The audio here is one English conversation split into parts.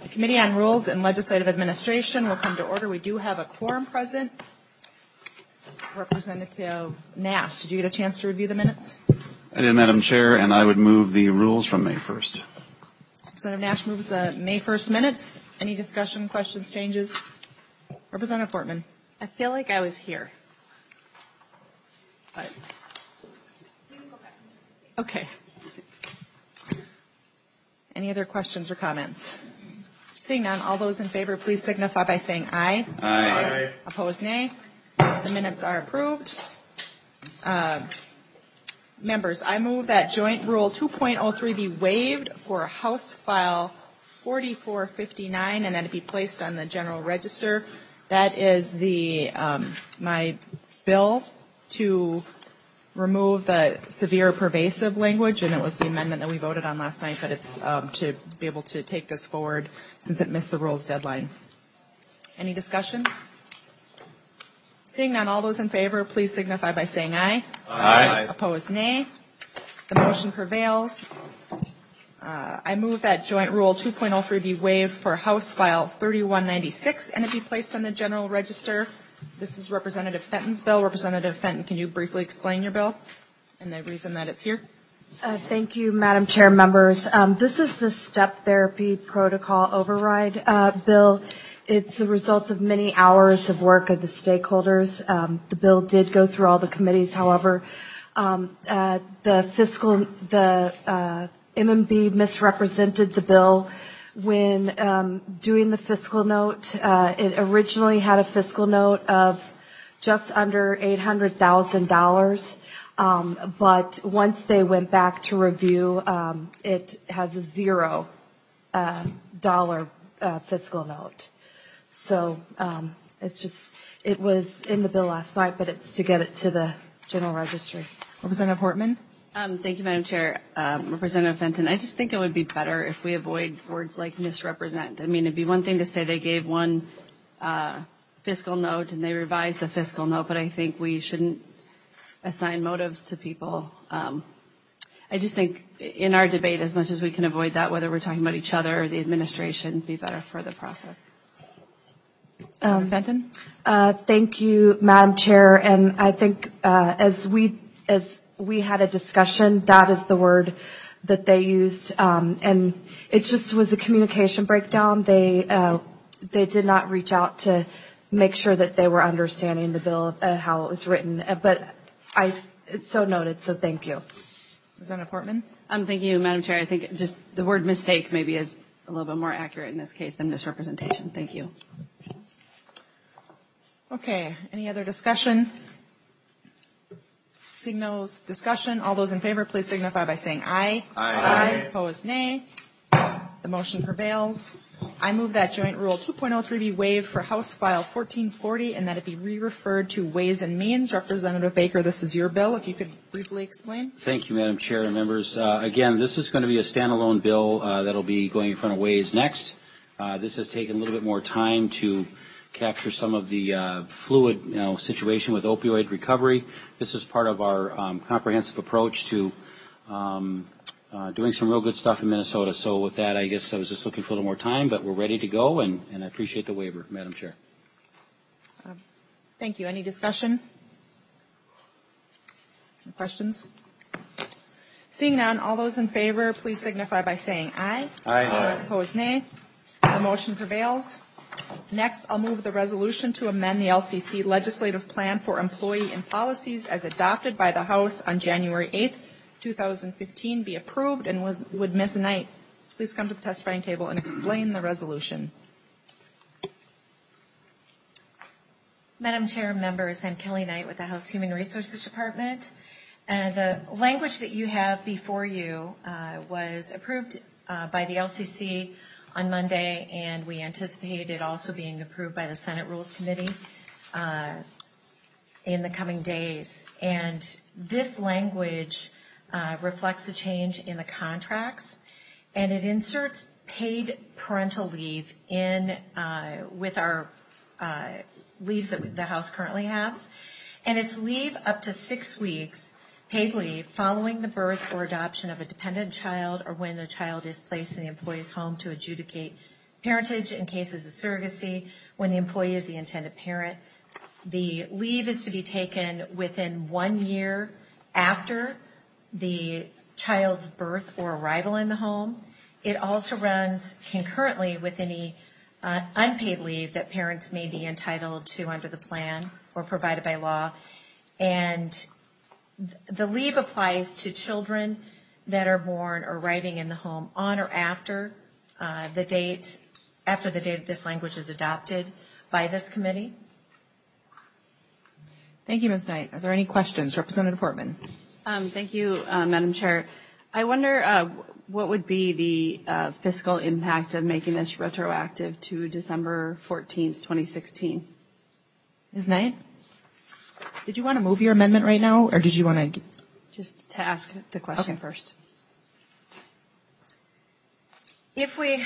Committee on Rules and Legislative Administration will come to order. We do have a quorum present. Representative Nash, did you get a chance to review the minutes? I did, Madam Chair, and I would move the rules from May 1st. Representative Nash moves the May 1st minutes. Any discussion, questions, changes? Representative Fortman. I feel like I was here. But okay. Any other questions or comments? Seeing none, all those in favor, please signify by saying aye. Aye. Opposed, nay. The minutes are approved. Members, I move that Joint Rule 2.03 be waived for House File 4459 and that it be placed on the General Register. That is the my bill to remove the severe pervasive language, and it was the amendment that we voted on last night, but it's to be able to take this forward since it missed the rules deadline. Any discussion? Seeing none, all those in favor, please signify by saying aye. Aye. Opposed, nay. The motion prevails. I move that Joint Rule 2.03 be waived for House File 3196 and it be placed on the General Register. This is Representative Fenton's bill. Representative Fenton, can you briefly explain your bill and the reason that it's here? Thank you, Madam Chair, members. This is the step therapy protocol override bill. It's the result of many hours of work of the stakeholders. The bill did go through all the committees. However, the MMB misrepresented the bill when doing the fiscal note. It originally had a fiscal note of just under $800,000, but once they went back to review, it has a $0 fiscal note. So it was in the bill last night, but it's to get it to the General Registry. Representative Hortman. Thank you, Madam Chair. Representative Fenton, I just think it would be better if we avoid words like misrepresent. I mean, it'd be one thing to say they gave one fiscal note and they revised the fiscal note, but I think we shouldn't assign motives to people. I just think in our debate, as much as we can avoid that, whether we're talking about each other or the administration, it'd be better for the process. Fenton. Thank you, Madam Chair. And I think as we had a discussion, that is the word that they used, and it just was a communication breakdown. They did not reach out to make sure that they were understanding the bill, how it was written. But it's so noted. So thank you. Representative Portman. Thank you, Madam Chair. I think just the word mistake maybe is a little bit more accurate in this case than misrepresentation. Thank you. Okay. Any other discussion? Seeing no discussion, all those in favor, please signify by saying aye. Aye. Opposed, nay. The motion prevails. I move that Joint Rule 2.03 be waived for House File 1440 and that it be re-referred to Ways and Means. Representative Baker, this is your bill. If you could briefly explain. Thank you, Madam Chair and members. Again, this is going to be a standalone bill that will be going in front of Ways next. This has taken a little bit more time to capture some of the fluid situation with opioid recovery. This is part of our comprehensive approach to doing some real good stuff in Minnesota. So with that, I guess I was just looking for a little more time, but we're ready to go, and I appreciate the waiver, Madam Chair. Thank you. Any discussion? Questions? Seeing none, all those in favor, please signify by saying aye. Aye. Opposed, nay. The motion prevails. Next, I'll move the resolution to amend the LCC legislative plan for employee and policies as adopted by the House on January 8th, 2015 be approved, and would Ms. Knight please come to the testifying table and explain the resolution. Madam Chair, members, I'm Kelly Knight with the House Human Resources Department. The language that you have before you was approved by the LCC on Monday, and we anticipate it also being approved by the Senate Rules Committee in the coming days. And this language reflects a change in the contracts, and it inserts paid parental leave in with our leaves that the House currently has. And it's leave up to 6 weeks, paid leave, following the birth or adoption of a dependent child or when a child is placed in the employee's home to adjudicate parentage in cases of surrogacy, when the employee is the intended parent. The leave is to be taken within 1 year after the child's birth or arrival in the home. It also runs concurrently with any unpaid leave that parents may be entitled to under the plan or provided by law. And the leave applies to children that are born or arriving in the home on or after the date this language is adopted by this committee. Thank you, Ms. Knight. Are there any questions? Representative Portman. Thank you, Madam Chair. I wonder what would be the fiscal impact of making this retroactive to December 14th, 2016? Ms. Knight? Did you want to move your amendment right now, or did you want to? Just to ask the question first. If we,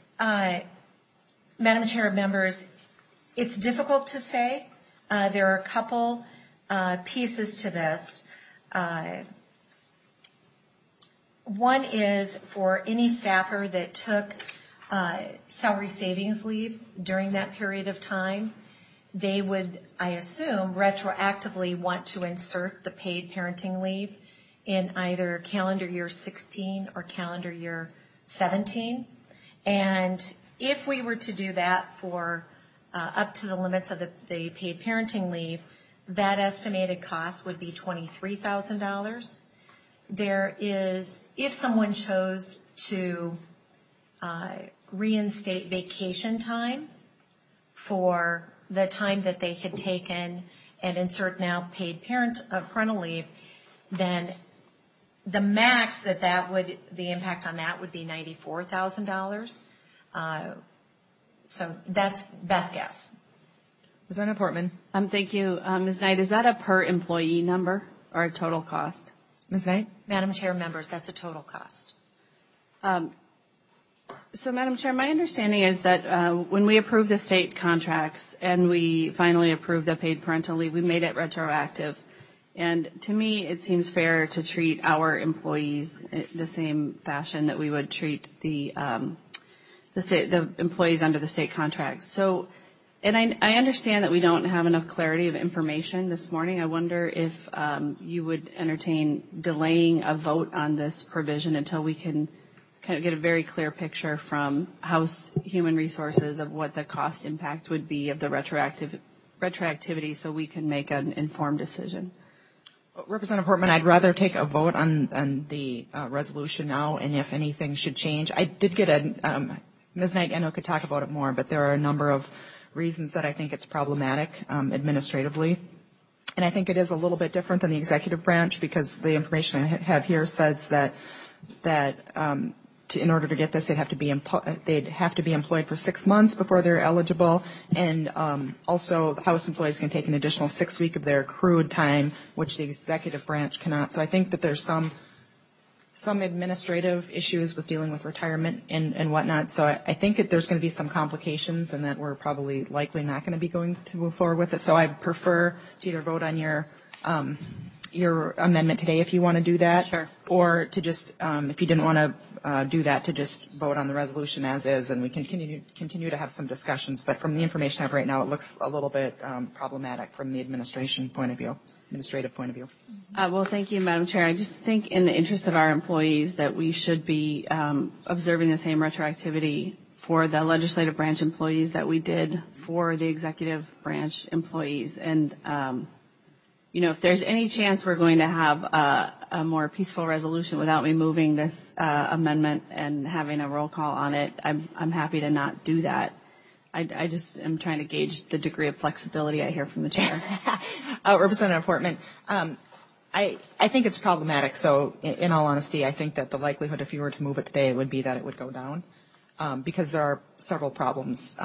Madam Chair, members, it's difficult to say. There are a couple pieces to this. One is for any staffer that took salary savings leave during that period of time, they would, I assume, retroactively want to insert the paid parenting leave in either calendar year 16 or calendar year 17. And if we were to do that for up to the limits of the paid parenting leave, that estimated cost would be $23,000. There is, if someone chose to reinstate vacation time for the time that they had taken and insert now paid parental leave, then the max the impact on that would be $94,000. So that's best guess. Representative Portman. Thank you, Ms. Knight. Is that a per employee number or a total cost? Ms. Knight? Madam Chair, members, that's a total cost. So, Madam Chair, my understanding is that when we approved the state contracts and we finally approved the paid parental leave, we made it retroactive. And to me, it seems fair to treat our employees the same fashion that we would treat the employees under the state contracts. So, and I understand that we don't have enough clarity of information this morning. I wonder if you would entertain delaying a vote on this provision until we can kind of get a very clear picture from House Human Resources of what the cost impact would be of the retroactivity so we can make an informed decision. Representative Portman, I'd rather take a vote on the resolution now, and if anything should change. I did get Ms. Knight, I know, could talk about it more, but there are a number of reasons that I think it's problematic administratively. And I think it is a little bit different than the executive branch because the information I have here says that in order to get this, they'd have to be employed for 6 months before they're eligible, and also the House employees can take an additional 6 weeks of their accrued time, which the executive branch cannot. So I think that there's some administrative issues with dealing with retirement and whatnot. So I think that there's going to be some complications, and that we're probably likely not going to be going to move forward with it. So I prefer to either vote on your amendment today if you want to do that, sure, or to just if you didn't want to do that, to just vote on the resolution as is, and we can continue to have some discussions. But from the information I have right now, it looks a little bit problematic from the administrative point of view. Well, thank you, Madam Chair. I just think in the interest of our employees that we should be observing the same retroactivity for the legislative branch employees that we did for the executive branch employees. And, if there's any chance we're going to have a more peaceful resolution without me moving this amendment and having a roll call on it, I'm happy to not do that. I just am trying to gauge the degree of flexibility I hear from the chair. Representative Portman, I think it's problematic. So in all honesty, I think that the likelihood if you were to move it today would be that it would go down because there are several problems.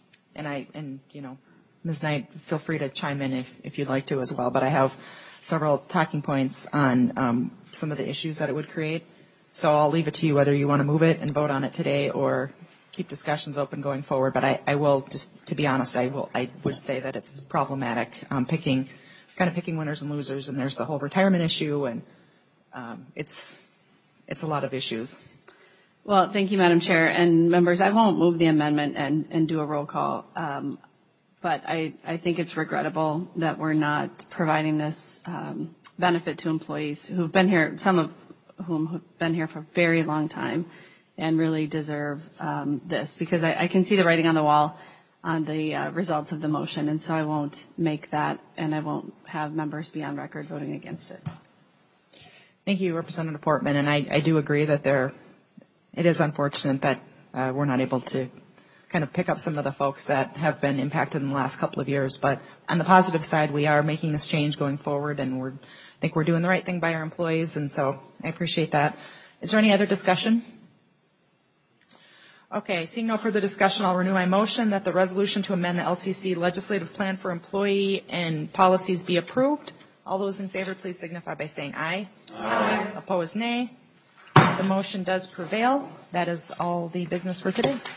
Ms. Knight, feel free to chime in if you'd like to as well. But I have several talking points on some of the issues that it would create. So I'll leave it to you whether you want to move it and vote on it today or keep discussions open going forward. But I will, just to be honest, I would say that it's problematic picking winners and losers, and there's the whole retirement issue, and it's a lot of issues. Well, thank you, Madam Chair. And members, I won't move the amendment and do a roll call. But I think it's regrettable that we're not providing this benefit to employees who've been here, some of whom have been here for a very long time and really deserve this, because I can see the writing on the wall on the results of the motion, and so I won't make that, and I won't have members be on record voting against it. Thank you, Representative Fortman, and I do agree that it is unfortunate that we're not able to kind of pick up some of the folks that have been impacted in the last couple of years. But on the positive side, we are making this change going forward, and I think we're doing the right thing by our employees, and so I appreciate that. Is there any other discussion? Okay, seeing no further discussion, I'll renew my motion that the resolution to amend the LCC legislative plan for employee and policies be approved. All those in favor, please signify by saying aye. Aye. Opposed, nay. The motion does prevail. That is all the business for today.